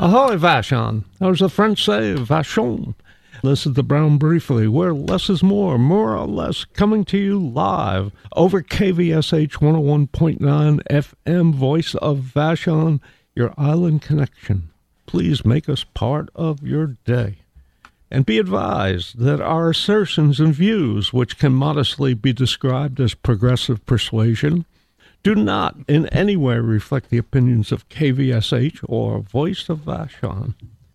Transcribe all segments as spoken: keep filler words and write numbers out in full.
Ahoy, Vashon. Or as the French say, Vachon. This is the Brown Briefly, where less is more, more or less, coming to you live over K V S H one oh one point nine F M, Voice of Vashon, your island connection. Please make us part of your day. And be advised that our assertions and views, which can modestly be described as progressive persuasion, do not in any way reflect the opinions of K V S H or Voice of Vashon.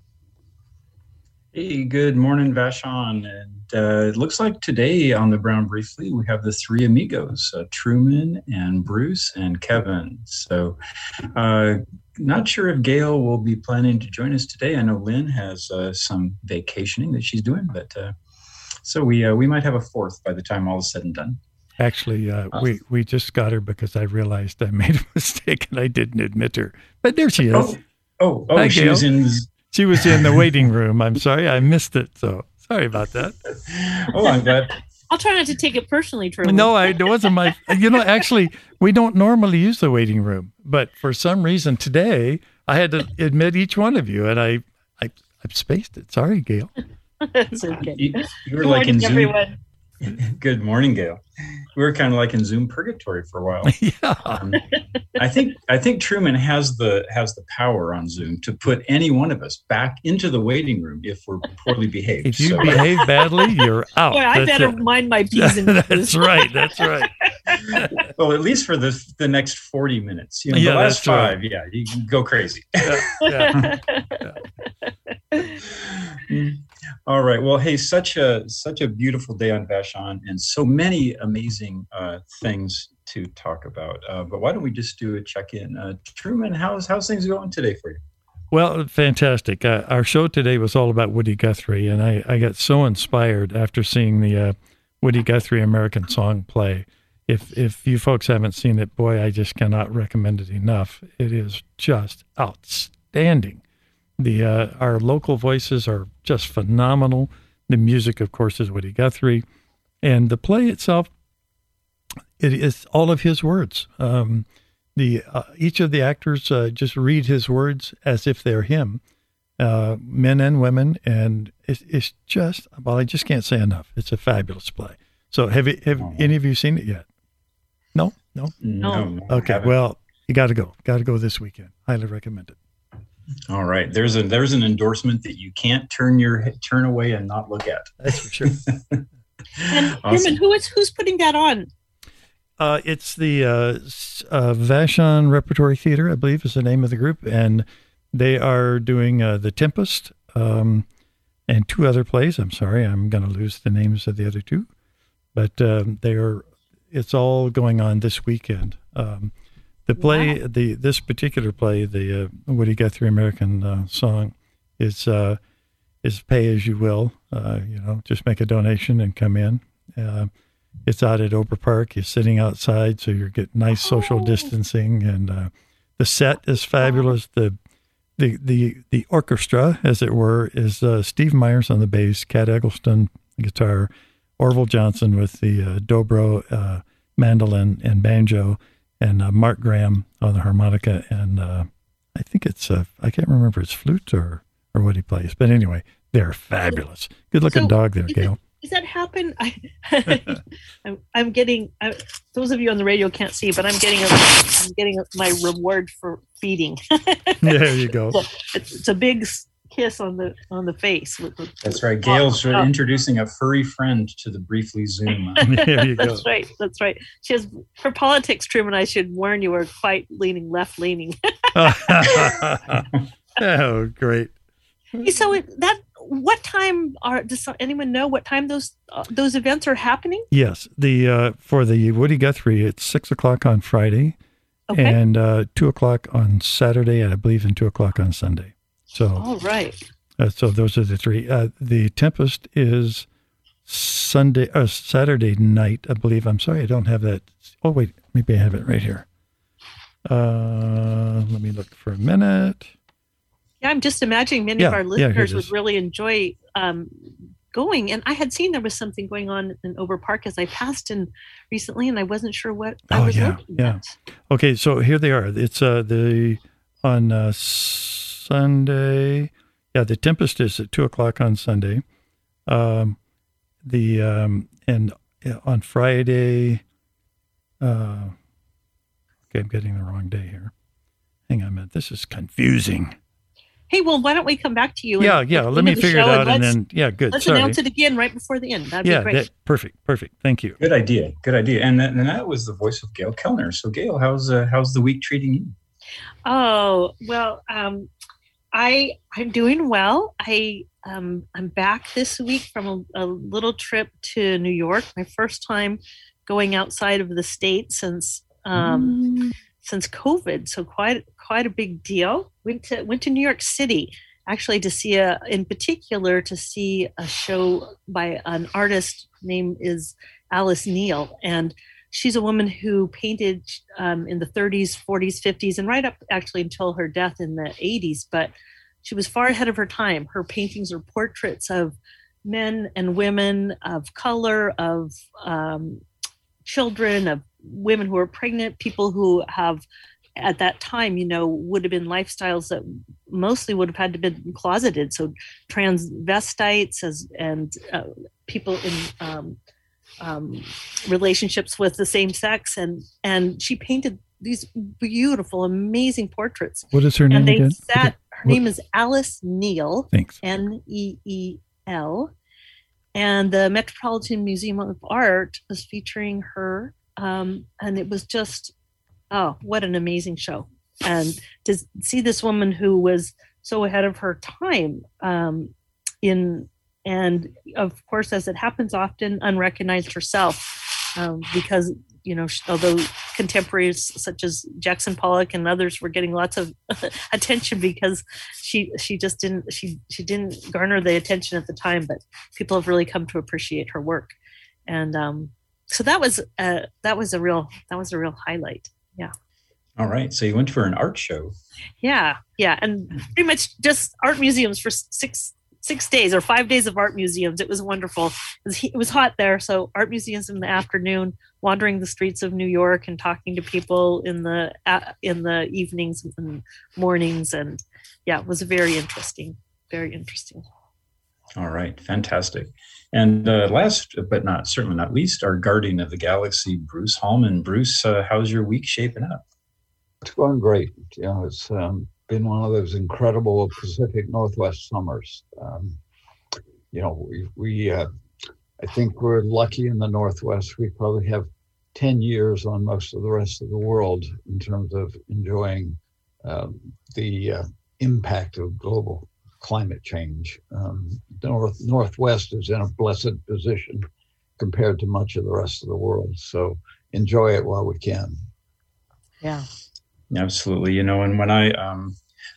Hey, good morning, Vashon. And uh, it looks like today on the Brown Briefly, we have the three amigos, uh, Truman and Bruce and Kevin. So uh, not sure if Gail will be planning to join us today. I know Lynn has uh, some vacationing that she's doing, but uh, so we uh, we might have a fourth by the time all is said and done. Actually, uh, uh, we, we just got her because I realized I made a mistake and I didn't admit her. But there she is. Oh, oh, oh Hi, she Gail. was in... She was in the waiting room. I'm sorry, I missed it. So sorry about that. Oh, I'm glad. I'll try not to take it personally, Truman. No, I, it wasn't my, you know, actually, we don't normally use the waiting room. But for some reason today, I had to admit each one of you, and I, I, I've spaced it. Sorry, Gail. That's okay. You, you were Good like in morning, Zoom. everyone. Good morning, Gail. We were kind of like in Zoom purgatory for a while. Yeah. Um, I think I think Truman has the has the power on Zoom to put any one of us back into the waiting room if we're poorly behaved. If you So- behave badly, you're out. Boy, I That's better it. mind my P's and Q's. That's right. That's right. well, at least for the the next forty minutes. You know, Yeah, the last that's right. five, yeah, you can go crazy. Yeah, yeah. Mm. All right. Well, hey, such a such a beautiful day on Vashon, and so many amazing uh, things to talk about. Uh, but why don't we just do a check in? Uh, Truman, how's how's things going today for you? Well, fantastic. Uh, our show today was all about Woody Guthrie, and I, I got so inspired after seeing the uh, Woody Guthrie American Song play. If if you folks haven't seen it, boy, I just cannot recommend it enough. It is just outstanding. The uh, our local voices are just phenomenal. The music, of course, is Woody Guthrie, and the play itself, it is all of his words. Um, the uh, each of the actors uh, just read his words as if they're him, uh, men and women, and it's, it's just well, I just can't say enough. It's a fabulous play. So, have you, have Oh. any of you seen it yet? No, no. No. No. I Okay, haven't. well, you got to go. Got to go this weekend. Highly recommend it. All right. There's a there's an endorsement that you can't turn your turn away and not look at. That's for sure. And Awesome. Truman, who is who's putting that on? Uh, it's the uh, s- uh, Vashon Repertory Theater, I believe, is the name of the group, and they are doing uh, The Tempest um, and two other plays. I'm sorry, I'm going to lose the names of the other two, but um, they are. It's all going on this weekend. Um, the play, Wow. the this particular play, the uh, Woody Guthrie American uh, Song, is uh, is pay as you will. Uh, you know, just make a donation and come in. Uh, It's out at Ober Park. You're sitting outside, so you get nice social Oh. distancing, and uh, the set is fabulous. The the the the orchestra, as it were, is uh, Steve Myers on the bass, Kat Eggleston guitar, Orville Johnson with the uh, dobro, uh, mandolin, and banjo, and uh, Mark Graham on the harmonica, and uh, I think it's uh, I can't remember if it's flute or or what he plays, but anyway, they're fabulous. Good looking So, dog there, is it- Gail. Does that happen? I, I'm, I'm getting. I, those of you on the radio can't see, but I'm getting. A, I'm getting a, my reward for feeding. There you go. It's, it's a big s- kiss on the on the face. With, with, That's right. Gail's Oh, oh. introducing a furry friend to the Briefly Zoom. There you go. That's right. That's right. She has for politics, Truman. I should warn you, are quite leaning left leaning. Oh, great. So it, that what time are? Does anyone know what time those uh, those events are happening? Yes, the uh, for the Woody Guthrie, it's six o'clock on Friday, Okay. and uh, two o'clock on Saturday, and I believe and two o'clock on Sunday. So, All right. uh, so those are the three. Uh, the Tempest is Sunday, uh, Saturday night, I believe. I'm sorry, I don't have that. Oh wait, maybe I have it right here. Uh, let me look for a minute. Yeah, I'm just imagining many of Yeah, our yeah, here it listeners would is. really enjoy um, going. And I had seen there was something going on in Over Park as I passed in recently, and I wasn't sure what I Oh, was yeah, looking yeah. at. Okay, so here they are. It's uh, the on uh, s- Sunday. Yeah, The Tempest is at two o'clock on Sunday. Um, the um, and on Friday. Uh, okay, I'm getting the wrong day here. Hang on a minute. This is confusing. Hey, well, why don't we come back to you? Yeah, yeah. Let me figure it out, and then yeah, good. Let's Sorry. announce it again right before the end. That'd yeah, be great. That, perfect, perfect. Thank you. Good idea. Good idea. And that, and that was the voice of Gail Kellner. So, Gail, how's uh, how's the week treating you? Oh well, um, I I'm doing well. I um, I'm back this week from a, a little trip to New York. My first time going outside of the state since. Um, mm. Since COVID, so quite quite a big deal. Went to went to New York City actually to see a, in particular to see a show by an artist named is Alice Neel, and she's a woman who painted um, in the thirties, forties, fifties, and right up actually until her death in the eighties. But she was far ahead of her time. Her paintings are portraits of men and women of color, of um, children, of women who are pregnant, people who have at that time, you know, would have been lifestyles that mostly would have had to been closeted. So transvestites as, and uh, people in um, um, relationships with the same sex. And, and she painted these beautiful, amazing portraits. What is her name and they again? Sat, her what? name is Alice Neel. Thanks. N E E L. And the Metropolitan Museum of Art was featuring her. Um, and it was just, oh, what an amazing show. And to see this woman who was so ahead of her time um, in, and of course, as it happens often, unrecognized herself um, because, you know, although contemporaries such as Jackson Pollock and others were getting lots of attention because she she just didn't she she didn't garner the attention at the time, but people have really come to appreciate her work. And um, so that was uh, that was a real that was a real highlight. Yeah. All right. So you went for an art show. Yeah, yeah, and pretty much just art museums for six six days or five days of art museums. It was wonderful. It was, it was hot there, so art museums in the afternoon, wandering the streets of New York and talking to people in the uh, in the evenings and mornings, and yeah, it was very interesting. Very interesting. All right, fantastic. And uh, last but not certainly not least, our guardian of the galaxy, Bruce Hallman. Bruce, uh, how's your week shaping up? It's going great. You know, it's um, been one of those incredible Pacific Northwest summers. Um, you know, we, we uh, I think we're lucky in the Northwest. We probably have ten years on most of the rest of the world in terms of enjoying um, the uh, impact of global climate change. Um, the North, Northwest is in a blessed position compared to much of the rest of the world. So enjoy it while we can. Yeah. Absolutely. You know, and when I, um,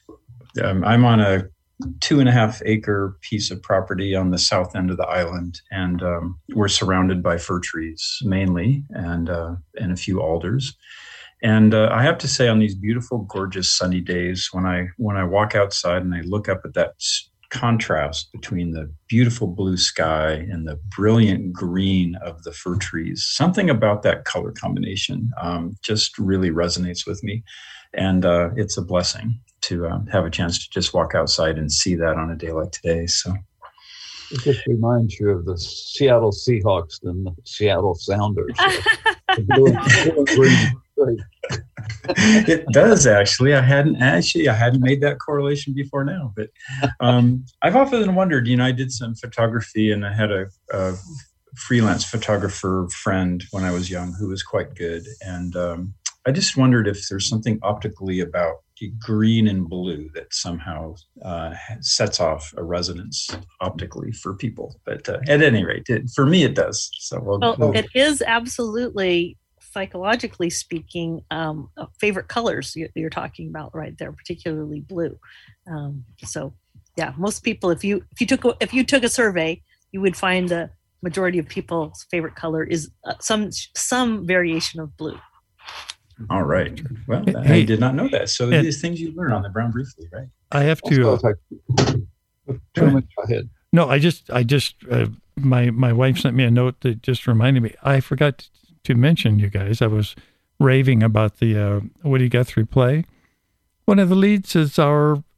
um, I'm on a two and a half acre piece of property on the south end of the island, and um, we're surrounded by fir trees mainly, and uh, and a few alders. And uh, I have to say, on these beautiful, gorgeous sunny days, when I when I walk outside and I look up at that contrast between the beautiful blue sky and the brilliant green of the fir trees, something about that color combination um, just really resonates with me. And uh, it's a blessing to uh, have a chance to just walk outside and see that on a day like today. So it just reminds you of the Seattle Seahawks and the Seattle Sounders. blue and, blue and green. It does, actually. I hadn't actually I hadn't made that correlation before now, but um, I've often wondered. You know, I did some photography, and I had a, a freelance photographer friend when I was young who was quite good, and um, I just wondered if there's something optically about green and blue that somehow uh, sets off a resonance optically for people. But uh, at any rate, it, for me, it does. So we'll, well, we'll, it is absolutely. Psychologically speaking, um, favorite colors you're talking about right there, particularly blue. Um, so, yeah, most people, if you if you took a, if you took a survey, you would find the majority of people's favorite color is uh, some some variation of blue. All right. Well, hey, I did not know that. So hey, these things you learn on the Brown Briefly, right? I have to. Uh, go ahead. No, I just I just uh, my my wife sent me a note that just reminded me. I forgot to, to mention, you guys, I was raving about the uh, Woody Guthrie play. One of the leads is our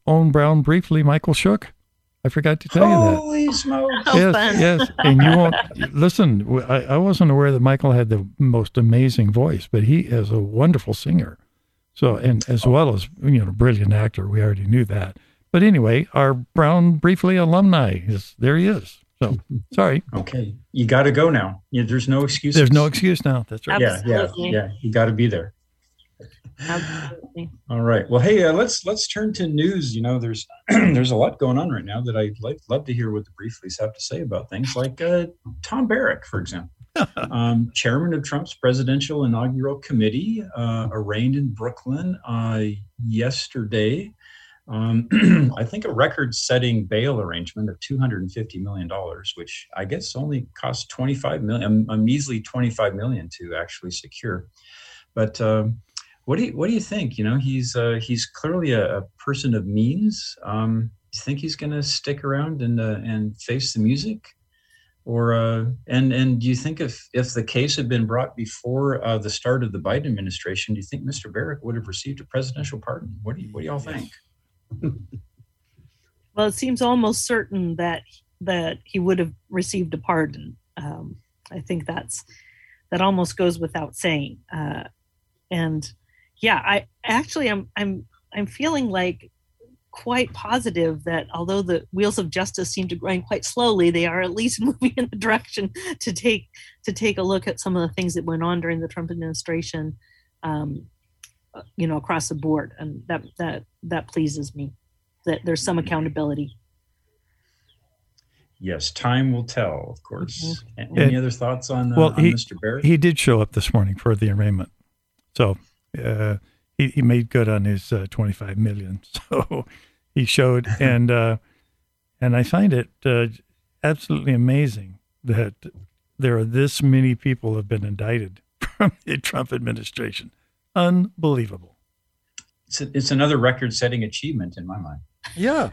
own Brown Briefly, Michael Shook. I forgot to tell you that. Holy smokes! How yes, fun. yes. And you won't listen. I, I wasn't aware that Michael had the most amazing voice, but he is a wonderful singer. So, and as well as you know, a brilliant actor. We already knew that. But anyway, our Brown Briefly alumni is there. He is. So sorry. Okay, you got to go now. Yeah, there's no excuse. There's no excuse now. That's right. Yeah, yeah, Absolutely. yeah. You got to be there. Absolutely. All right. Well, hey, uh, let's let's turn to news. You know, there's there's a lot going on right now that I'd like, love to hear what the Brieflies have to say about things like uh, Tom Barrack, for example, um, chairman of Trump's presidential inaugural committee, uh, arraigned in Brooklyn uh, yesterday. Um, I think a record-setting bail arrangement of two hundred fifty million dollars, which I guess only cost twenty-five million dollars, a measly twenty-five million dollars to actually secure. But um, What do you What do you think? You know, he's uh, he's clearly a, a person of means. Um, do you think he's going to stick around and uh, and face the music, or uh, and and do you think if if the case had been brought before uh, the start of the Biden administration, do you think Mister Barrack would have received a presidential pardon? What do you What do y'all think? Well, it seems almost certain that that he would have received a pardon. Um, I think that's that almost goes without saying. Uh, and yeah, I actually I'm I'm I'm feeling like quite positive that although the wheels of justice seem to grind quite slowly, they are at least moving in the direction to take to take a look at some of the things that went on during the Trump administration. Um, you know, across the board. And that, that, that pleases me that there's some accountability. Yes. Time will tell, of course. Mm-hmm. Any and, other thoughts on, uh, well, on he, Mister Barrack? He did show up this morning for the arraignment. So, uh, he, he made good on his uh, twenty-five million. So he showed, and, uh, and I find it uh, absolutely amazing that there are this many people have been indicted from the Trump administration. Unbelievable. It's, a, it's another record-setting achievement in my mind. Yeah.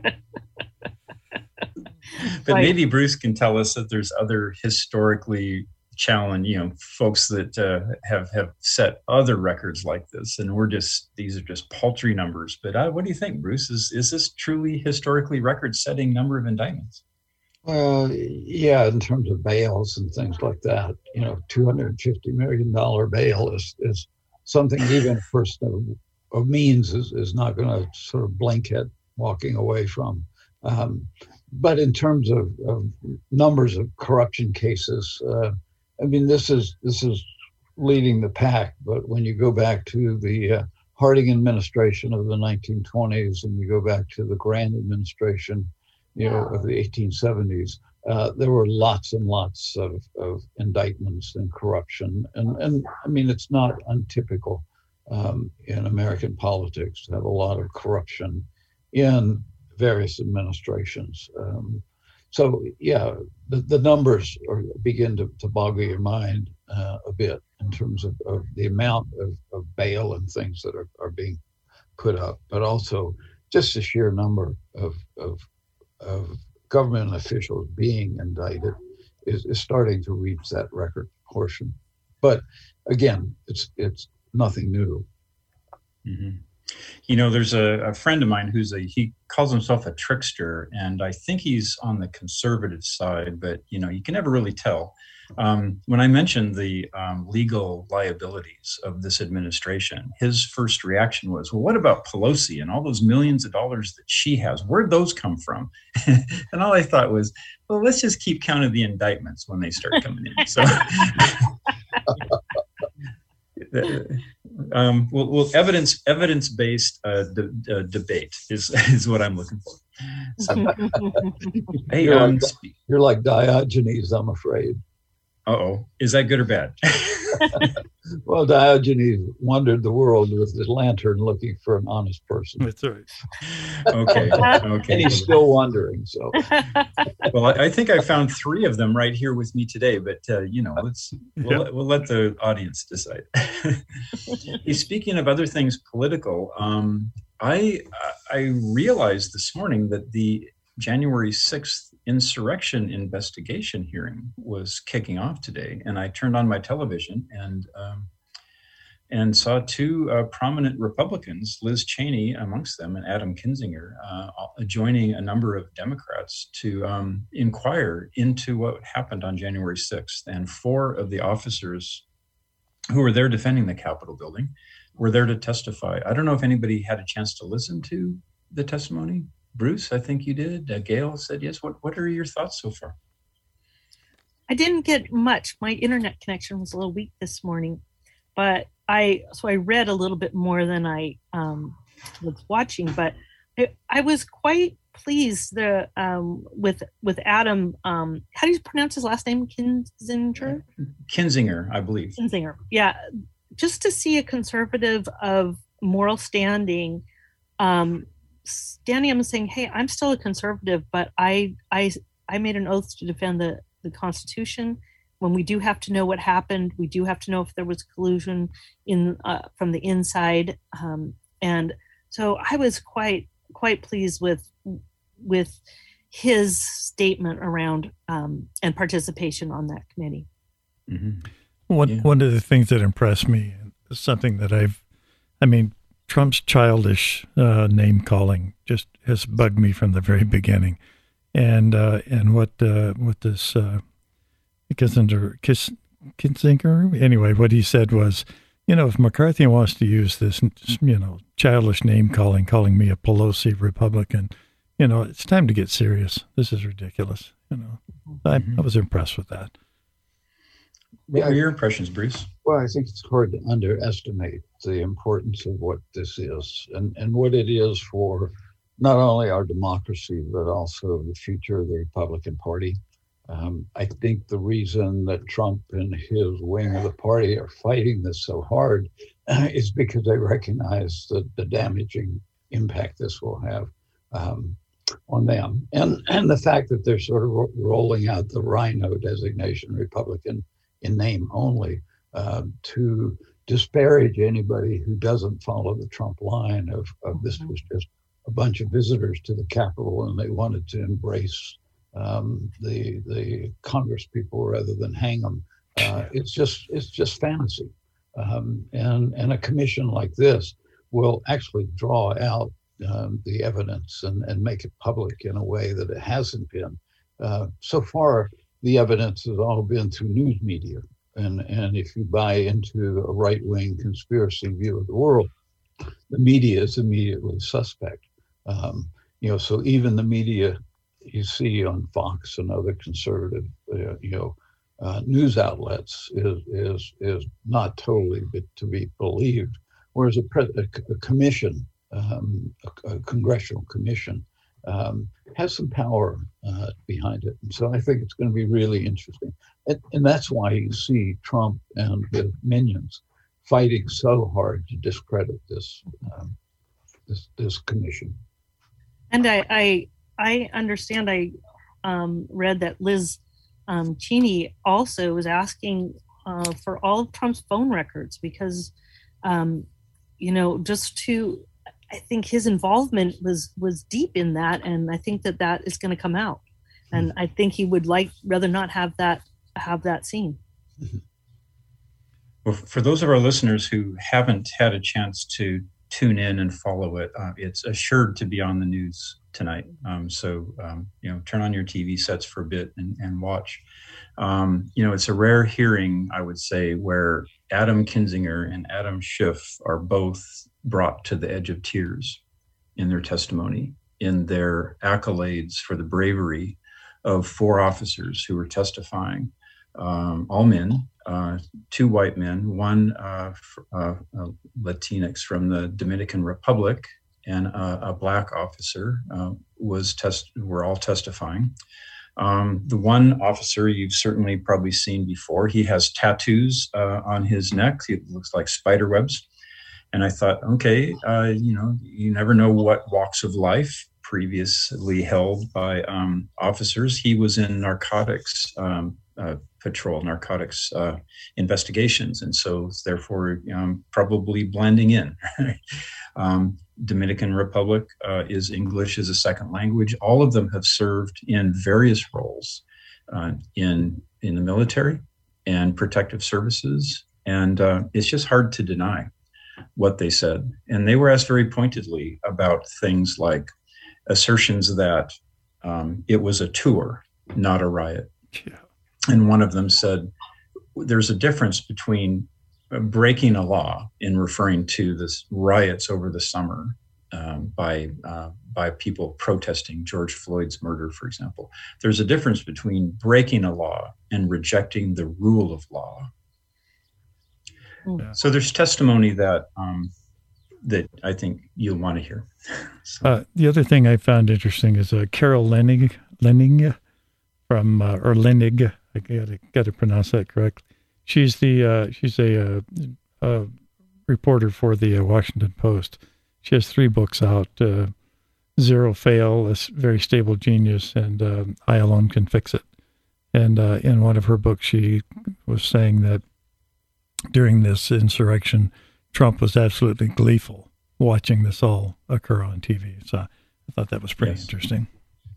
But Right. maybe Bruce can tell us that there's other historically challenged, you know, folks that uh, have have set other records like this, and we're just these are just paltry numbers. But uh, what do you think, Bruce? Is is this truly historically record-setting number of indictments? Well, yeah, in terms of bails and things like that, you know, two hundred fifty million dollars bail is is something even a person of, of means is, is not going to sort of blink at walking away from. Um, but in terms of, of numbers of corruption cases, uh, I mean, this is this is leading the pack. But when you go back to the uh, Harding administration of the nineteen twenties and you go back to the Grant administration, you know, of the eighteen seventies, uh, there were lots and lots of, of indictments and corruption. And, and I mean, it's not untypical um, in American politics to have a lot of corruption in various administrations. Um, so, yeah, the, the numbers are, begin to, to boggle your mind uh, a bit in terms of, of the amount of, of bail and things that are, are being put up, but also just the sheer number of, of of government officials being indicted is, is starting to reach that record portion. But again, it's it's nothing new. Mm-hmm. You know, there's a, a friend of mine who's a, he calls himself a trickster, and I think he's on the conservative side, but, you know, you can never really tell. Um, when I mentioned the um, legal liabilities of this administration, his first reaction was, well, what about Pelosi and all those millions of dollars that she has? Where'd those come from? And all I thought was, well, let's just keep count of the indictments when they start coming in. So, um, well, well, evidence evidence based uh, de- uh, debate is is what I'm looking for. So, hey, You're um, like, you're like Diogenes, I'm afraid. uh-oh, is that good or bad? Well, Diogenes wandered the world with his lantern looking for an honest person. That's right. Okay, okay. And he's still wandering. So, Well, I, I think I found three of them right here with me today, but uh, you know, let's we'll, Yeah. let, we'll let the audience decide. He's speaking of other things political. Um, I I realized this morning that the January sixth insurrection investigation hearing was kicking off today, and I turned on my television, and um, and saw two uh, prominent Republicans, Liz Cheney amongst them, and Adam Kinzinger, uh, joining a number of Democrats to um, inquire into what happened on January sixth. And four of the officers who were there defending the Capitol building were there to testify. I don't know if anybody had a chance to listen to the testimony. Bruce, I think you did. Uh, Gail said yes. What, what are your thoughts so far? I didn't get much. My internet connection was a little weak this morning, but I so I read a little bit more than I um, was watching. But I, I was quite pleased the um, with with Adam. Um, how do you pronounce his last name? Kinzinger. Kinzinger, I believe. Kinzinger. Yeah, just to see a conservative of moral standing, um, standing up and saying, "Hey, I'm still a conservative, but I I I made an oath to defend the." the Constitution. When we do have to know what happened, we do have to know if there was collusion in uh, from the inside. Um, and so I was quite quite pleased with with his statement around um, and participation on that committee. Mm-hmm. One yeah. one of the things that impressed me is something that I've, I mean, Trump's childish uh, name calling just has bugged me from the very beginning. And uh, and what uh, what this uh, Kissinger, Kiss, Kinzinger, anyway, what he said was, you know, if McCarthy wants to use this, you know, childish name calling, calling me a Pelosi Republican, you know, it's time to get serious. This is ridiculous. You know, I, I was impressed with that. What are your impressions, Bruce? Well, I think it's hard to underestimate the importance of what this is and, and what it is for not only our democracy, but also the future of the Republican Party. Um, I think the reason that Trump and his wing of the party are fighting this so hard uh, is because they recognize the, the damaging impact this will have um, on them. And, and the fact that they're sort of ro- rolling out the Rhino designation, Republican in name only, uh, to disparage anybody who doesn't follow the Trump line of, of this was just a bunch of visitors to the Capitol, and they wanted to embrace um, the the Congress people rather than hang them. Uh, it's just it's just fantasy, um, and and a commission like this will actually draw out um, the evidence and, and make it public in a way that it hasn't been uh, so far. The evidence has all been through news media, and and if you buy into a right wing conspiracy view of the world, the media is immediately suspect. Um, you know, so even the media you see on Fox and other conservative, uh, you know, uh, news outlets is is is not totally to be believed. Whereas a, pre- a, a commission, um, a, a congressional commission, um, has some power uh, behind it, and so I think it's going to be really interesting. And, and that's why you see Trump and the minions fighting so hard to discredit this um, this this commission. And I, I, I understand. I um, read that Liz um, Cheney also was asking uh, for all of Trump's phone records because, um, you know, just to. I think his involvement was was deep in that, and I think that that is going to come out. And I think he would like rather not have that have that seen. Well, for those of our listeners who haven't had a chance to tune in and follow it, uh, it's assured to be on the news tonight. Um, so, um, you know, turn on your T V sets for a bit and, and watch. Um, you know, it's a rare hearing, I would say, where Adam Kinzinger and Adam Schiff are both brought to the edge of tears in their testimony, in their accolades for the bravery of four officers who were testifying, um, all men, uh, two white men, one uh, uh, uh, Latinx from the Dominican Republic, and uh, a black officer uh, was test. were all testifying. Um, the one officer you've certainly probably seen before, he has tattoos uh, on his neck. It looks like spider webs. And I thought, okay, uh, you know, you never know what walks of life previously held by um, officers. He was in narcotics um, uh, patrol, narcotics uh, investigations. And so therefore um, probably blending in. um, Dominican Republic uh, is English as a second language. All of them have served in various roles uh, in, in the military and protective services And uh, it's just hard to deny what they said. And they were asked very pointedly about things like assertions that um, it was a tour, not a riot. Yeah. And one of them said, there's a difference between breaking a law in referring to this riots over the summer um, by uh, by people protesting George Floyd's murder, for example. There's a difference between breaking a law and rejecting the rule of law. Yeah. So there's testimony that um, that I think you'll want to hear. So. Uh, the other thing I found interesting is uh, Carol Leonnig, Leonnig from uh, or Leonnig. I gotta gotta pronounce that correctly. She's the uh, she's a, uh, a reporter for the uh, Washington Post. She has three books out: uh, Zero Fail, A Very Stable Genius, and uh, I Alone Can Fix It. And uh, in one of her books, she was saying that during this insurrection, Trump was absolutely gleeful watching this all occur on T V. So I thought that was pretty yes. interesting.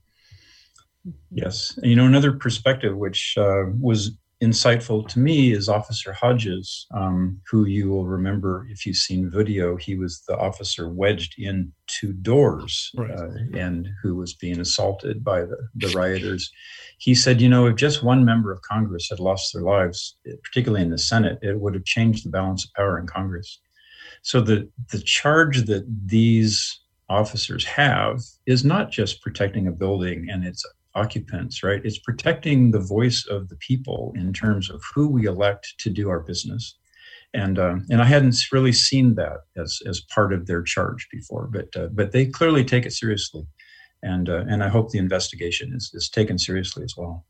Yes. And, you know, another perspective which uh, was insightful to me is Officer Hodges, um, who you will remember if you've seen video. He was the officer wedged into doors right. uh, and who was being assaulted by the, the rioters. He said, you know, if just one member of Congress had lost their lives, particularly in the Senate, it would have changed the balance of power in Congress. So the, the charge that these officers have is not just protecting a building and its occupants, right? It's protecting the voice of the people in terms of who we elect to do our business. And um, and I hadn't really seen that as as part of their charge before, but uh, but they clearly take it seriously. And uh, and I hope the investigation is, is taken seriously as well.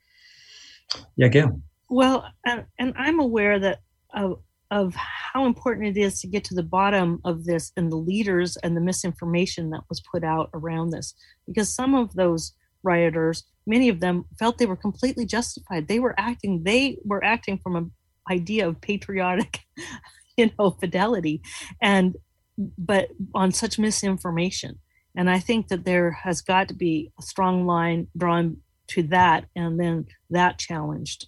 Yeah, Gail. Well, uh, and I'm aware that of, of how important it is to get to the bottom of this and the leaders and the misinformation that was put out around this, because some of those rioters, many of them felt they were completely justified. They were acting, they were acting from an idea of patriotic, you know, fidelity, and but on such misinformation. And I think that there has got to be a strong line drawn to that, and then that challenged.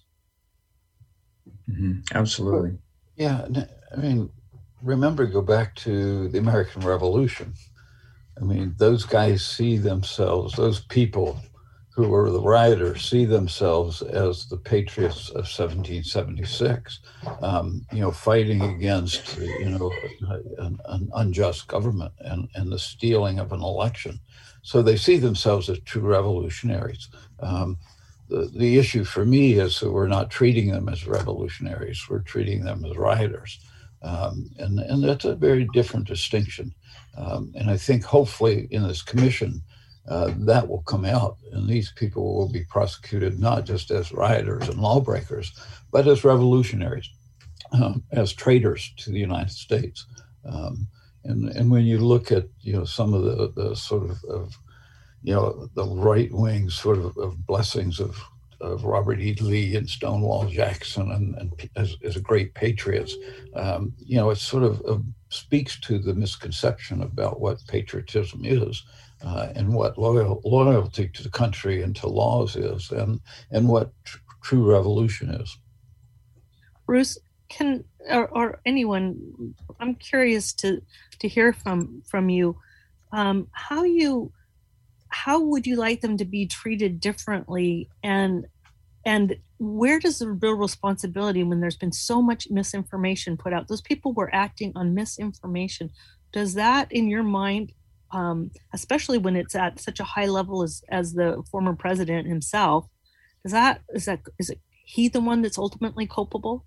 Mm-hmm. Absolutely. Yeah, I mean, remember, go back to the American Revolution. I mean, those guys see themselves, those people who were the rioters see themselves as the patriots of seventeen seventy-six, um, you know, fighting against, you know, an, an unjust government and, and the stealing of an election. So they see themselves as true revolutionaries. Um, the, the issue for me is that we're not treating them as revolutionaries, we're treating them as rioters. Um, and, and that's a very different distinction. Um, and I think hopefully in this commission, uh, that will come out, and these people will be prosecuted not just as rioters and lawbreakers, but as revolutionaries, um, as traitors to the United States. Um, and, and when you look at, you know, some of the, the sort of, of, you know, the right-wing sort of, of blessings of, of Robert E. Lee and Stonewall Jackson and, and as, as great patriots, um, you know, it sort of uh, speaks to the misconception about what patriotism is, uh, and what loyal, loyalty to the country and to laws is, and, and what tr- true revolution is. Bruce, can, or, or anyone, I'm curious to, to hear from, from you, um, how you, how would you like them to be treated differently, and and where does the real responsibility, when there's been so much misinformation put out, those people were acting on misinformation, does that in your mind, um, especially when it's at such a high level as as the former president himself, does that is that is it he the one that's ultimately culpable?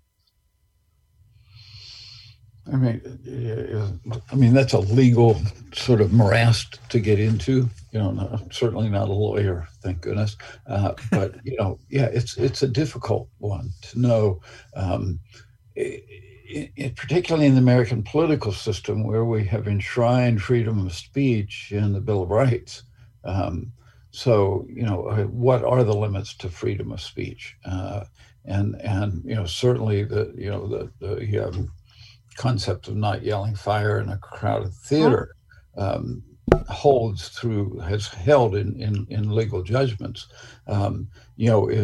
I mean, I mean that's a legal sort of morass to get into. You know, I'm certainly not a lawyer, thank goodness. Uh, but you know, yeah, it's it's a difficult one to know, um, it, it, particularly in the American political system, where we have enshrined freedom of speech in the Bill of Rights. Um, so, you know, what are the limits to freedom of speech? Uh, and and you know, certainly the you know the the um, concept of not yelling fire in a crowded theater um, holds through, has held in, in, in legal judgments, um, you know, is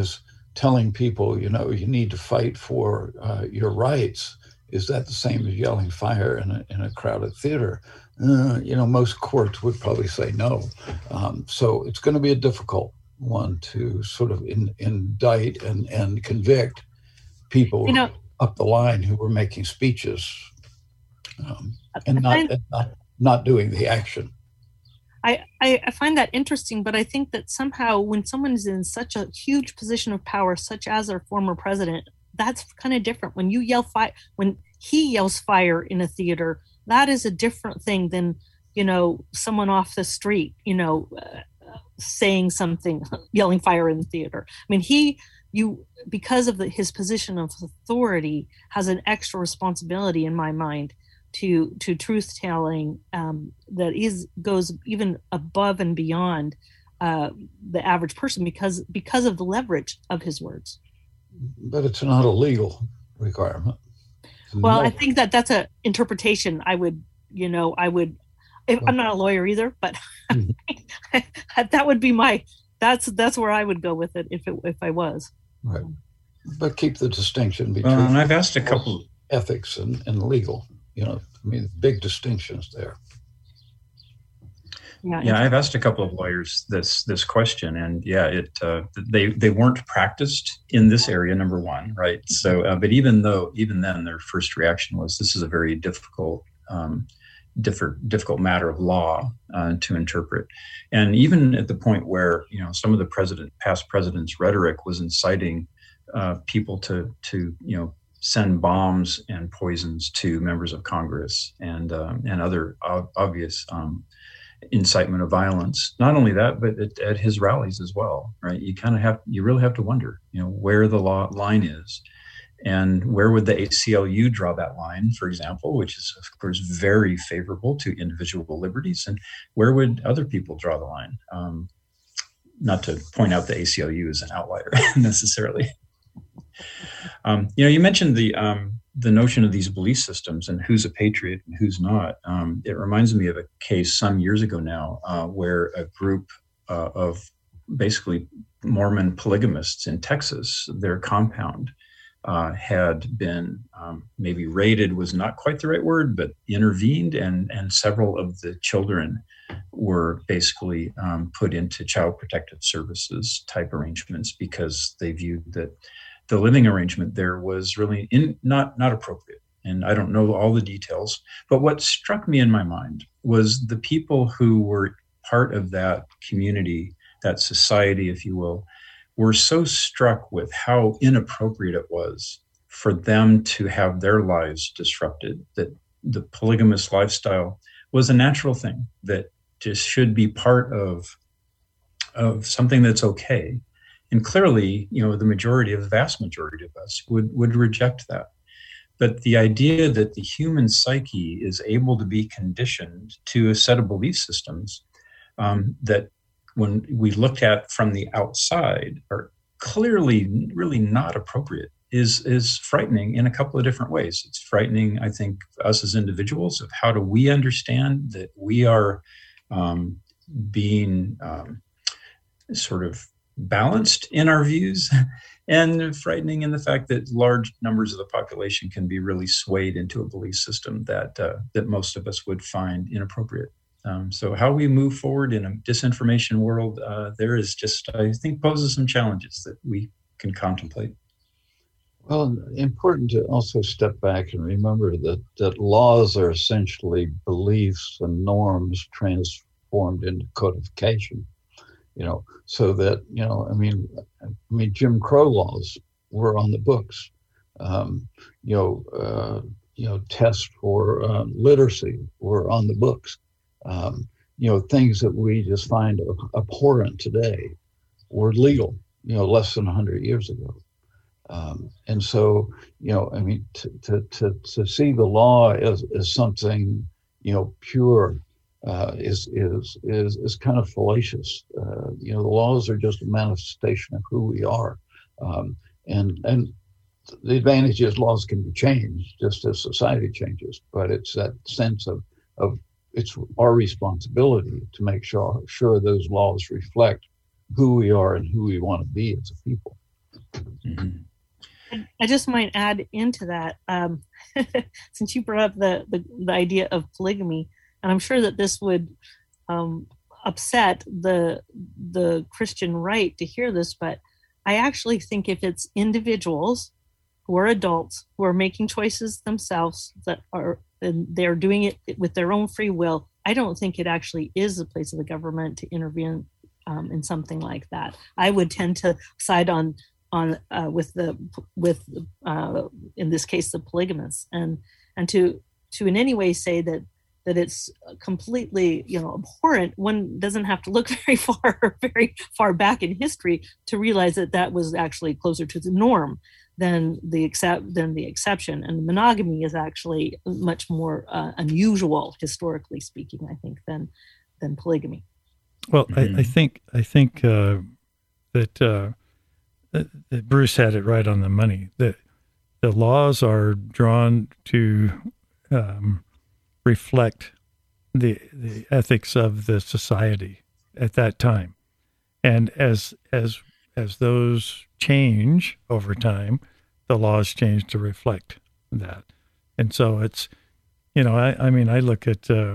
telling people, you know, you need to fight for uh, your rights, is that the same as yelling fire in a, in a crowded theater? Uh, you know, most courts would probably say no. Um, so it's going to be a difficult one to sort of in, indict and, and convict people you know, up the line who were making speeches um, and, not, and not not doing the action. I, I, I find that interesting, but I think that somehow when someone is in such a huge position of power, such as our former president, that's kind of different. When you yell fire, when he yells fire in a theater, that is a different thing than, you know, someone off the street, you know, uh, saying something, yelling fire in the theater. I mean, he, you, because of the, his position of authority, has an extra responsibility in my mind to to truth telling um, that is goes even above and beyond uh, the average person because because of the leverage of his words. But it's not a legal requirement. Well, no. I think that that's an interpretation. I would, you know, I would. If, I'm not a lawyer either, but mm-hmm. that would be my. That's that's where I would go with it if it, if I was. Right, but keep the distinction between. Well, and I've asked a couple ethics and, and legal. You know, I mean, big distinctions there. Yeah, yeah, I've asked a couple of lawyers this this question, and yeah, it uh, they they weren't practiced in this area. Number one, right? So, uh, but even though even then, their first reaction was, "This is a very difficult, um, different, difficult matter of law uh, to interpret," and even at the point where you know some of the president, past presidents' rhetoric was inciting uh, people to to you know. send bombs and poisons to members of Congress and um, and other ob- obvious um, incitement of violence. Not only that, but at, at his rallies as well, right? You kind of have, you really have to wonder, you know, where the law line is, and where would the A C L U draw that line, for example, which is of course very favorable to individual liberties, and where would other people draw the line? Um, not to point out the A C L U as an outlier necessarily. Um, you know, you mentioned the um, the notion of these belief systems and who's a patriot and who's not. Um, it reminds me of a case some years ago now uh, where a group uh, of basically Mormon polygamists in Texas, their compound uh, had been um, maybe raided was not quite the right word, but intervened, and and several of the children were basically um, put into child protective services type arrangements because they viewed that the living arrangement there was really in, not not appropriate. And I don't know all the details, but what struck me in my mind was the people who were part of that community, that society, if you will, were so struck with how inappropriate it was for them to have their lives disrupted, that the polygamous lifestyle was a natural thing that just should be part of, of something that's okay. And clearly, you know, the majority of the vast majority of us would, would reject that. But the idea that the human psyche is able to be conditioned to a set of belief systems um, that when we look at from the outside are clearly really not appropriate is, is frightening in a couple of different ways. It's frightening, I think, us as individuals of how do we understand that we are um, being um, sort of balanced in our views, and frightening in the fact that large numbers of the population can be really swayed into a belief system that uh, that most of us would find inappropriate. Um, so how we move forward in a disinformation world, uh, there is just, I think, poses some challenges that we can contemplate. Well, important to also step back and remember that, that laws are essentially beliefs and norms transformed into codification. You know, so that, you know, I mean, I mean, Jim Crow laws were on the books. Um, you know, uh, you know, tests for uh, literacy were on the books. Um, you know, things that we just find abhorrent today were legal, you know, less than one hundred years ago. Um, and so, you know, I mean, to to to, to see the law as, as something, you know, pure. Uh, is is is is kind of fallacious. Uh, you know, the laws are just a manifestation of who we are, um, and and the advantage is laws can be changed just as society changes. But it's that sense of of it's our responsibility to make sure sure those laws reflect who we are and who we want to be as a people. Mm-hmm. I just might add into that, um, since you brought up the, the, the idea of polygamy, and I'm sure that this would um, upset the the Christian right to hear this, but I actually think if it's individuals who are adults who are making choices themselves that are and they're doing it with their own free will, I don't think it actually is the place of the government to intervene um, in something like that. I would tend to side on on uh, with the with uh, in this case the polygamists, and and to to in any way say that that it's completely, you know, abhorrent. One doesn't have to look very far very far back in history to realize that that was actually closer to the norm than the except than the exception. And monogamy is actually much more uh, unusual, historically speaking, I think, than than polygamy. Well, mm-hmm. I, I think I think uh, that, uh, that that Bruce had it right on the money. That the laws are drawn to um, reflect the the ethics of the society at that time, and as as as those change over time, the laws change to reflect that. And so it's, you know, I, I mean, I look at, uh,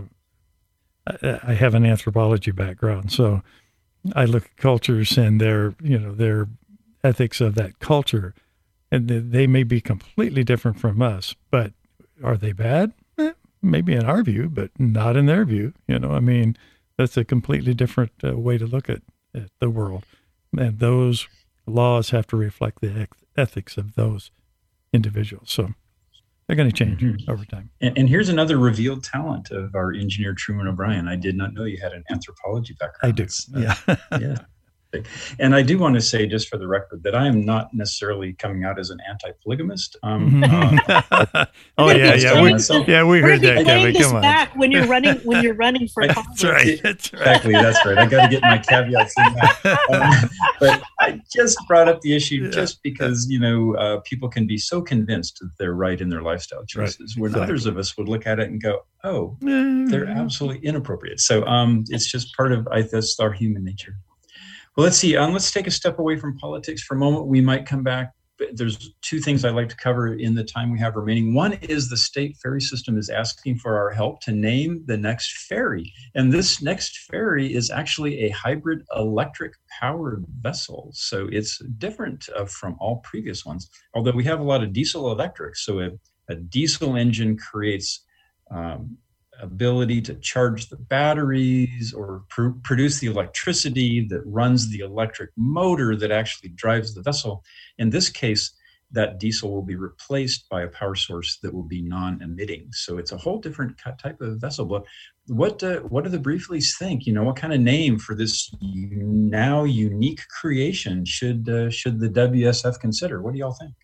I, I have an anthropology background, so I look at cultures and their, you know, their ethics of that culture, and they may be completely different from us, but are they bad? Eh, maybe in our view, but not in their view. You know, I mean, that's a completely different uh, way to look at, at the world. And those laws have to reflect the ethics of those individuals. So they're going to change mm-hmm. over time. And, and here's another revealed talent of our engineer, Truman O'Brien. I did not know you had an anthropology background. I do. Uh, yeah. yeah. And I do want to say, just for the record, that I am not necessarily coming out as an anti-polygamist. Um, uh, oh yeah, yeah, we, yeah, we heard that, Kevin. Come on. Back when you're running, when you're running for Congress. That's right. That's right. Exactly. That's right. I got to get my caveats in that. Um, but I just brought up the issue yeah. just because you know uh, people can be so convinced that they're right in their lifestyle choices, right. when exactly. others of us would look at it and go, "Oh, they're absolutely inappropriate." So um, it's just part of I, that's our human nature. Well, let's see. Um, let's take a step away from politics for a moment. We might come back. There's two things I'd like to cover in the time we have remaining. One is the state ferry system is asking for our help to name the next ferry. And this next ferry is actually a hybrid electric powered vessel. So it's different uh, from all previous ones, although we have a lot of diesel electric. So a, a diesel engine creates um, ability to charge the batteries or pr- produce the electricity that runs the electric motor that actually drives the vessel. In this case, that diesel will be replaced by a power source that will be non-emitting. So it's a whole different type of vessel. But what uh, what do the Brieflys think? You know, what kind of name for this now unique creation should uh, should the W S F consider? What do y'all think?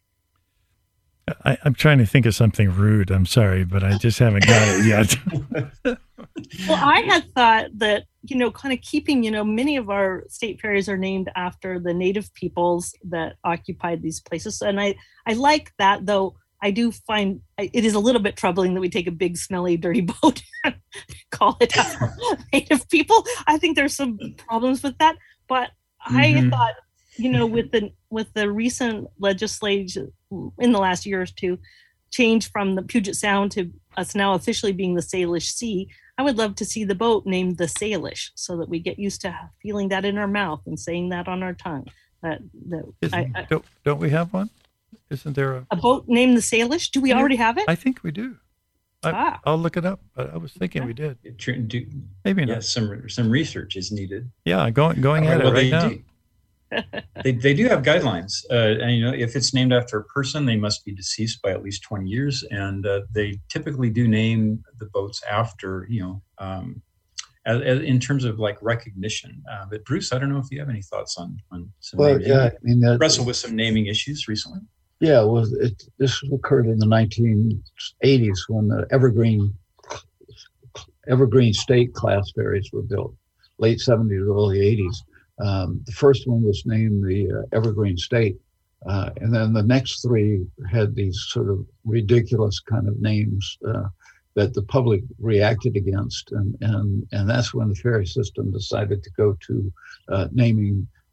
I, I'm trying to think of something rude. I'm sorry, but I just haven't got it yet. Well, I had thought that, you know, kind of keeping, you know, many of our state ferries are named after the native peoples that occupied these places. And I, I like that, though I do find it is a little bit troubling that we take a big, smelly, dirty boat and call it native people. I think there's some problems with that. But mm-hmm. I thought, you know, with the with the recent legislation in the last year or two, change from the Puget Sound to us now officially being the Salish Sea, I would love to see the boat named the Salish, so that we get used to feeling that in our mouth and saying that on our tongue. That, that I, I, don't, don't we have one? Isn't there a, a boat named the Salish? Do we yeah, already have it? I think we do. I, ah. I'll look it up. I, I was thinking we did. Do, Maybe not. Yeah, some some research is needed. Yeah, going going at well, it right now. Do. they they do have guidelines, uh, and you know if it's named after a person, they must be deceased by at least twenty years, and uh, they typically do name the boats after you know um, as, as in terms of like recognition. Uh, but Bruce, I don't know if you have any thoughts on on some well, yeah, I mean, uh, wrestle with some naming issues recently. Yeah, well, it, this occurred in the nineteen eighties when the Evergreen Evergreen State class ferries were built, late seventies, early eighties. Um, the first one was named the uh, Evergreen State, uh, and then the next three had these sort of ridiculous kind of names uh, that the public reacted against, and and and that's when the ferry system decided to go to uh, naming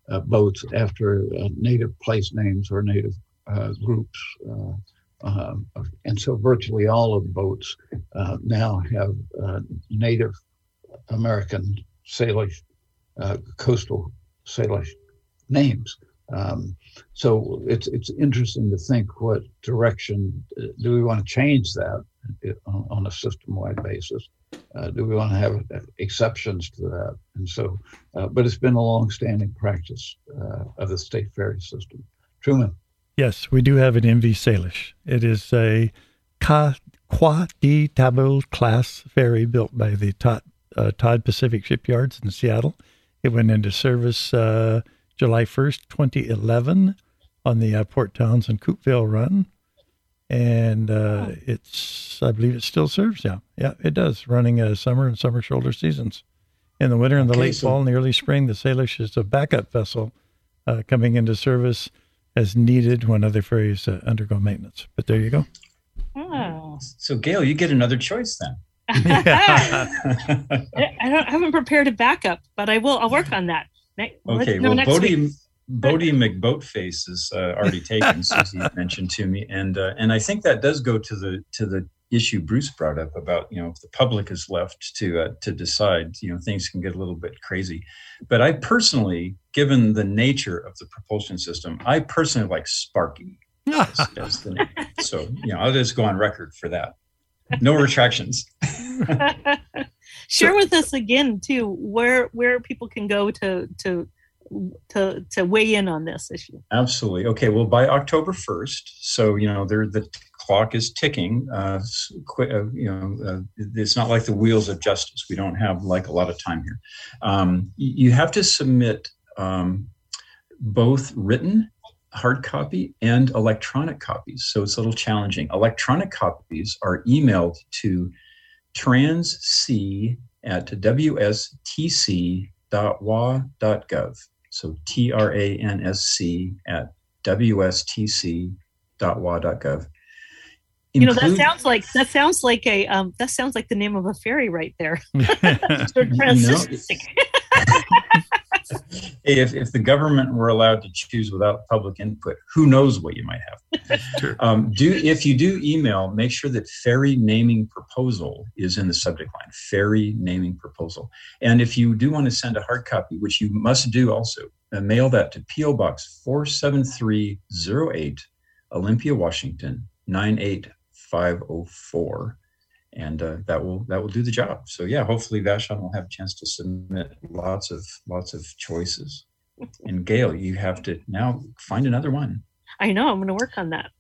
uh, boats after uh, native place names or native uh, groups. Uh, uh, and so virtually all of the boats uh, now have uh, Native American Salish, uh, coastal Salish names. Um, so it's it's interesting to think what direction uh, do we want to change that on, on a system-wide basis? Uh, do we want to have exceptions to that? And so, uh, but it's been a long-standing practice uh, of the state ferry system. Truman. Yes, we do have an M V Salish. It is a Qua de Table class ferry built by the Todd, uh, Todd Pacific Shipyards in Seattle. It went into service uh, July first, twenty eleven on the uh, Port Townsend Coupeville run. And uh, it's, I believe it still serves. Yeah, yeah, it does. Running uh, summer and summer shoulder seasons. In the winter and the okay, late so- fall and the early spring, the Salish is a backup vessel uh, coming into service as needed when other ferries uh, undergo maintenance. But there you go. Oh. So, Gail, you get another choice then. I, don't, I haven't prepared a backup, but I will. I'll work on that. Ne- okay. no, well, Bodie, Bodie McBoatface is uh, already taken, Susie mentioned to me, and uh, and I think that does go to the to the issue Bruce brought up about, you know, if the public is left to uh, to decide, you know, things can get a little bit crazy. But I personally, given the nature of the propulsion system, I personally like Sparky as, as the name. So, you know, I'll just go on record for that. No retractions. Share with us again too where where people can go to to to to weigh in on this issue. Absolutely. Okay. Well, by October first, so you know, there the clock is ticking. Uh, uh, you know, uh, it's not like the wheels of justice. We don't have like a lot of time here. Um, you have to submit um, both written hard copy and electronic copies. So it's a little challenging. Electronic copies are emailed to transc at w s t c dot w a dot gov. So T R A N S C at w s t c dot w a dot gov. You know, that sounds like that sounds like a um, that sounds like the name of a ferry right there. if if the government were allowed to choose without public input, who knows what you might have. Sure. Um, do if you do email, make sure that ferry naming proposal is in the subject line. Ferry naming proposal. And if you do want to send a hard copy, which you must do also, uh, mail that to P O Box four seven three zero eight, Olympia, Washington nine eight five oh four. And uh, that will that will do the job. So yeah, hopefully Vashon will have a chance to submit lots of lots of choices. And Gail, you have to now find another one. I know. I'm going to work on that.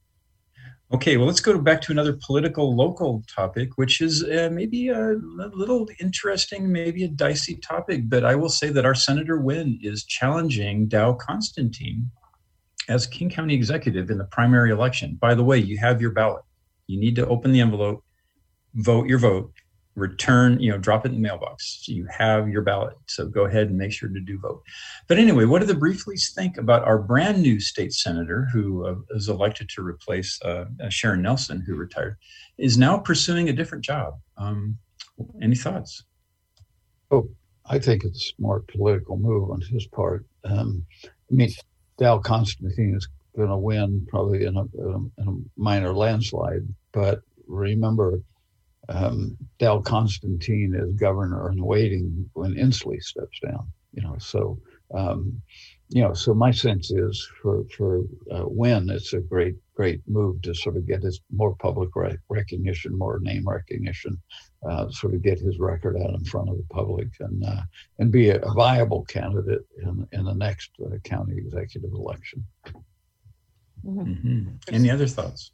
Okay, well, let's go back to another political local topic, which is uh, maybe a, a little interesting, maybe a dicey topic. But I will say that our Senator Wynn is challenging Dow Constantine as King County Executive in the primary election. By the way, you have your ballot. You need to open the envelope, vote your vote, return, you know, drop it in the mailbox. So you have your ballot. So go ahead and make sure to do vote. But anyway, what do the Brieflys think about our brand new state senator who uh, is elected to replace uh, Sharon Nelson, who retired, is now pursuing a different job? Um, any thoughts? Oh, I think it's a smart political move on his part. Um, I mean, Dow Constantine is going to win probably in a, in a minor landslide, but remember, Um, Dow Constantine is governor in waiting when Inslee steps down. You know, so um, you know, so my sense is for for uh, Wynn, it's a great great move to sort of get his more public rec- recognition, more name recognition, uh, sort of get his record out in front of the public, and uh, and be a, a viable candidate in in the next uh, county executive election. Mm-hmm. Any other thoughts?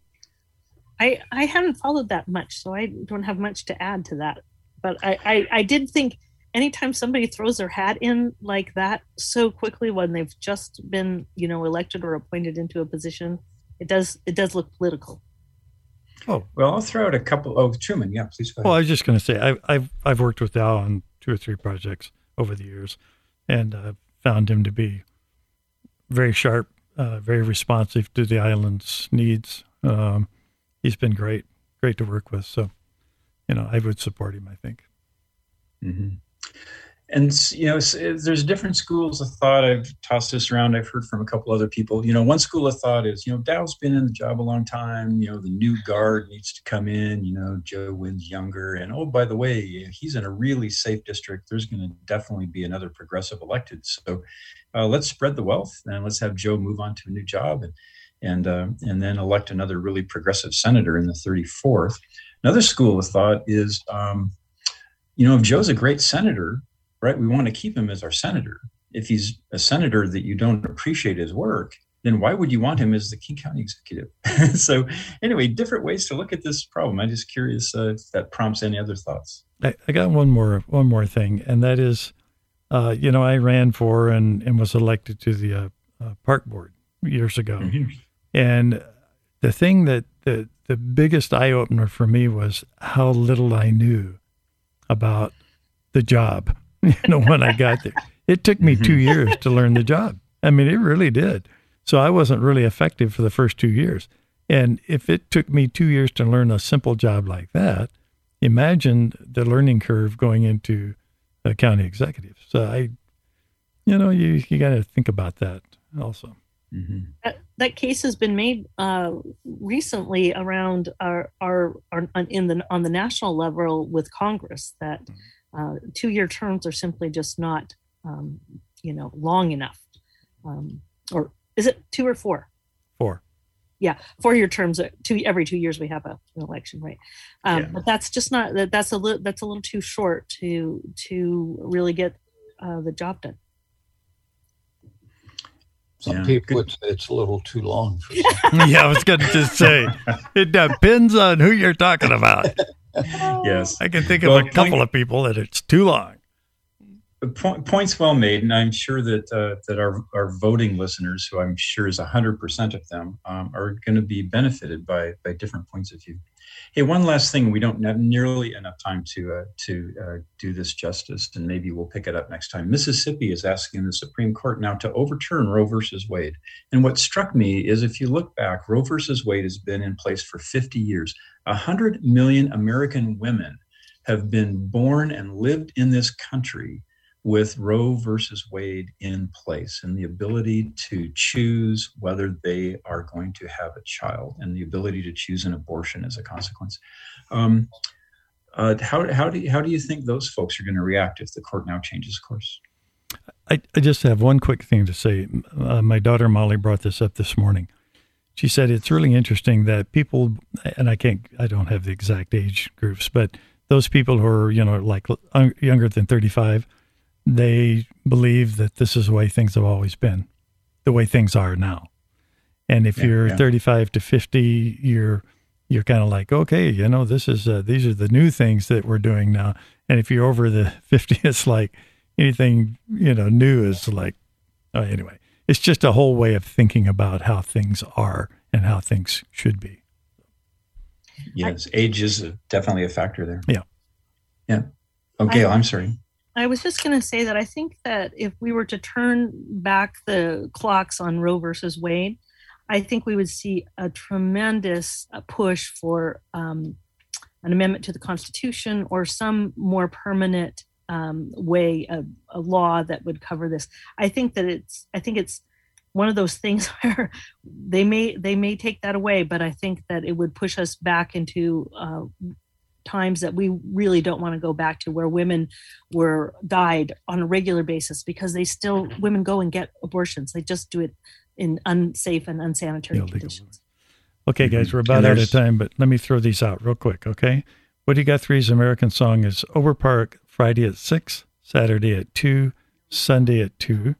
I, I haven't followed that much, so I don't have much to add to that. But I, I, I did think anytime somebody throws their hat in like that so quickly when they've just been, you know, elected or appointed into a position, it does it does look political. Oh, well, I'll throw out a couple. Oh, Truman, yeah, please go ahead. Well, I was just going to say, I've, I've, I've worked with Dow on two or three projects over the years, and uh, found him to be very sharp, uh, very responsive to the island's needs. Um, He's been great, great to work with. So, you know, I would support him, I think. Mm-hmm. and you know, there's different schools of thought. I've tossed this around. I've heard from a couple other people. You know, one school of thought is, you know, Dow's been in the job a long time. You know, the new guard needs to come in. You know, Joe Wynn's younger, and oh, by the way, he's in a really safe district. There's going to definitely be another progressive elected. So uh, let's spread the wealth and let's have Joe move on to a new job, and and uh, and then elect another really progressive senator in the thirty-fourth. Another school of thought is, um, you know, if Joe's a great senator, right, we want to keep him as our senator. If he's a senator that you don't appreciate his work, then why would you want him as the King County executive? So anyway, different ways to look at this problem. I'm just curious uh, if that prompts any other thoughts. I, I got one more one more thing, and that is, uh, you know, I ran for and, and was elected to the uh, uh, park board years ago. Mm-hmm. And the thing that the, the biggest eye-opener for me was how little I knew about the job. You know, when I got there, it took me two years to learn the job. I mean, it really did. So I wasn't really effective for the first two years. And if it took me two years to learn a simple job like that, imagine the learning curve going into a county executive. So I, you know, you, you got to think about that also. Mm-hmm. That, that case has been made uh, recently around our, our, our in the on the national level with Congress that uh, two-year terms are simply just not, um, you know, long enough. Um, or is it two or four? Four. Yeah, four-year terms. Two every two years we have a, an election, right? Um, yeah. But that's just not that, that's a little that's a little too short to to really get uh, the job done. Some yeah, people would say it's a little too long. For yeah, I was going to just say, it depends on who you're talking about. Yes. I can think of well, a couple point, of people that it's too long. Point, points well made, and I'm sure that uh, that our, our voting listeners, who I'm sure is one hundred percent of them, um, are going to be benefited by by different points of view. Hey, one last thing. We don't have nearly enough time to uh, to uh, do this justice, and maybe we'll pick it up next time. Mississippi is asking the Supreme Court now to overturn Roe versus Wade. And what struck me is, if you look back, Roe versus Wade has been in place for fifty years. one hundred million American women have been born and lived in this country with Roe versus Wade in place, and the ability to choose whether they are going to have a child, and the ability to choose an abortion as a consequence. Um, uh, how how do you, how do you think those folks are going to react if the court now changes course? I, I just have one quick thing to say. Uh, my daughter Molly brought this up this morning. She said it's really interesting that people, and I can't, I don't have the exact age groups, but those people who are, you know, like younger than thirty-five, they believe that this is the way things have always been, the way things are now. And if yeah, you're yeah. thirty-five to fifty, you're you're kind of like, okay, you know, this is uh, these are the new things that we're doing now. And if you're over the fifty, it's like anything, you know, new is like, oh, anyway, it's just a whole way of thinking about how things are and how things should be. Yes, age is definitely a factor there. Yeah. Yeah. Oh, Gail, I, I'm sorry. I was just going to say that I think that if we were to turn back the clocks on Roe versus Wade, I think we would see a tremendous push for um, an amendment to the Constitution or some more permanent um, way of a law that would cover this. I think that it's, I think it's one of those things where they may, they may take that away, but I think that it would push us back into uh, times that we really don't want to go back to, where women were died on a regular basis because they still, women go and get abortions. They just do it in unsafe and unsanitary Illegal. conditions. Okay, guys, we're about out of time, but let me throw these out real quick, okay? Woody Guthrie's American Song is Overpark Friday at six, Saturday at two, Sunday at two.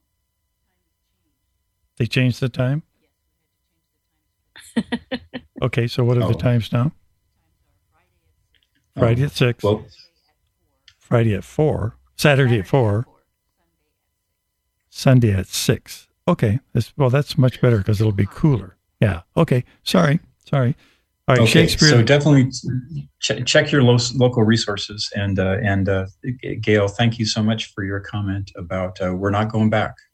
They changed the time? Okay, so what are oh. the times now? Friday oh. at six, well, Friday at four, Saturday at four, Sunday at six. Okay, this, well, that's much better because it'll be cooler. Yeah, okay, sorry, sorry. All right, okay, Shakespeare. So definitely ch- check your lo- local resources. And, uh, and uh, Gail, thank you so much for your comment about uh, we're not going back.